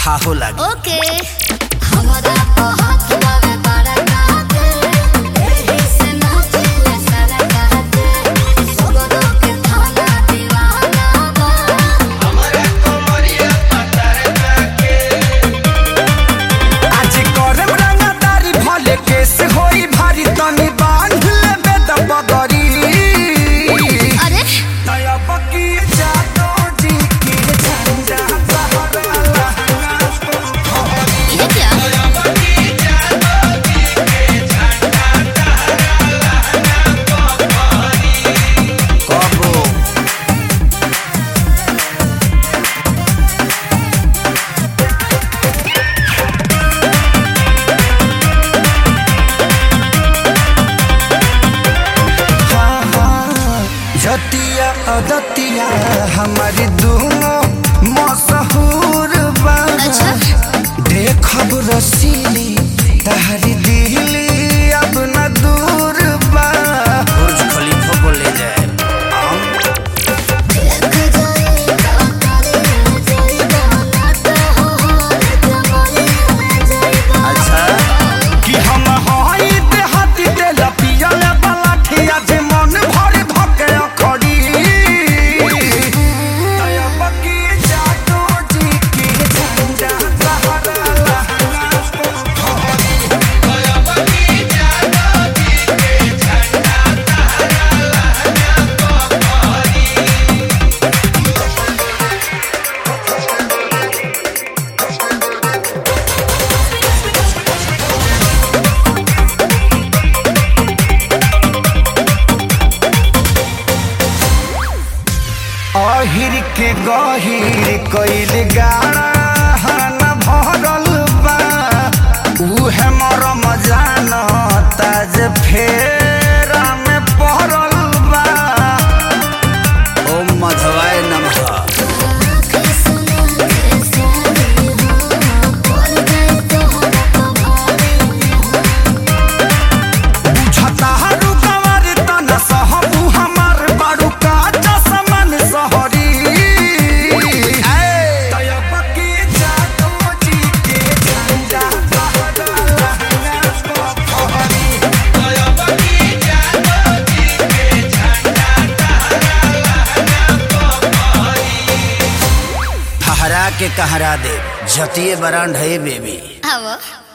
थाहो लागे। ओके हमरा को हाथ बावे बड़ा काटे एही से नाचिले सारा काटे सबरो के थाना दीवाना बा हमरा कोमरिया पतर के आज करम रंगदारी भले केस होई भारी तनी बांध लेबे दबगरी। अरे नया पकी जादो जी के झंडा बहरला ये क्या कबो जतिया अदतिया हमारी दोनों मशहूर बा। अच्छा देखब रसीली तहरी दिली अब न दूर बा। बुर्ज खलीफा को ले जाए। देख जाए काले जाई बना तो हो कमरे में जाई अच्छा कि हम हई देहाती दे लपियल वाला ठिया जे मन भर धके अखड़ी। नया बकी जादू जी के झंडा बहरला अहिर के गहिर कइल गाना न भरल बा। उहे मरम जानता जे फेरा में पड़ल बा। ओम मधवाय नमः। के सुना के सारी हो बोल गए तो हो भारी बुझता हरू गंवार तना सहबू हमार बारू का चसमन सहरी। तया बकी जादू जी के झंडा बहरला फहरा के कहरा दे जतिये बरांड है बेबी। आवो